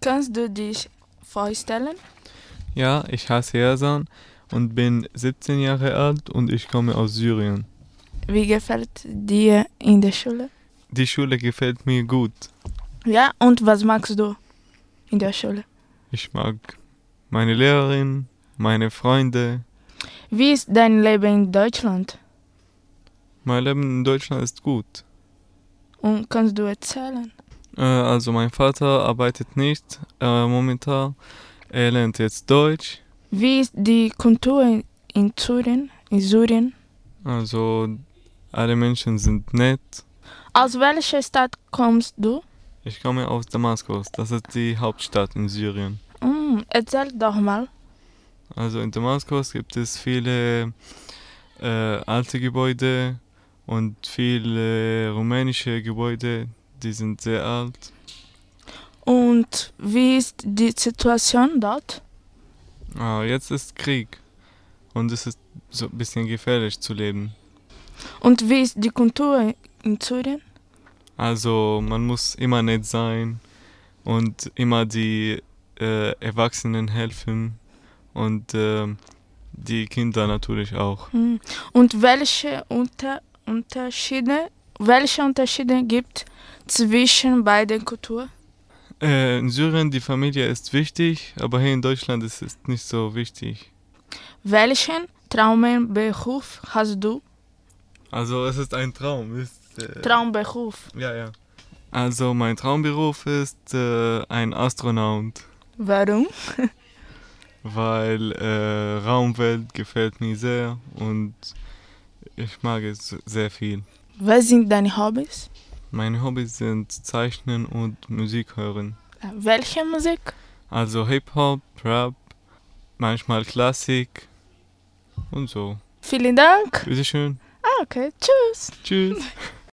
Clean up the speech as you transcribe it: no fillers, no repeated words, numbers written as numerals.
Kannst du dich vorstellen? Ja, ich heiße Ersan und bin 17 Jahre alt und ich komme aus Syrien. Wie gefällt dir in der Schule? Die Schule gefällt mir gut. Ja, und was magst du in der Schule? Ich mag meine Lehrerin, meine Freunde. Wie ist dein Leben in Deutschland? Mein Leben in Deutschland ist gut. Und kannst du erzählen? Also mein Vater arbeitet nicht momentan. Er lernt jetzt Deutsch. Wie ist die Kultur in Syrien? Also alle Menschen sind nett. Aus welcher Stadt kommst du? Ich komme aus Damaskus. Das ist die Hauptstadt in Syrien. Erzähl doch mal. Also in Damaskus gibt es viele alte Gebäude und viele rumänische Gebäude, die sind sehr alt. Und wie ist die Situation dort? Jetzt ist Krieg und es ist so ein bisschen gefährlich zu leben. Und wie ist die Kultur in Syrien? Also man muss immer nett sein und immer die Erwachsenen helfen und die Kinder natürlich auch. Und welche Unterschiede gibt zwischen beiden Kulturen? In Syrien die Familie ist wichtig, aber hier in Deutschland ist es nicht so wichtig. Welchen Traumberuf hast du? Also es ist ein Traum. Traumberuf. Ja. Also mein Traumberuf ist ein Astronaut, Warum? weil Raumwelt gefällt mir sehr und ich mag es sehr viel. Was sind deine Hobbys? Meine Hobbys sind Zeichnen und Musik hören. Welche Musik? Also Hip-Hop, Rap, manchmal Klassik und so. Vielen Dank. Bitteschön. Okay, tschüss. Tschüss.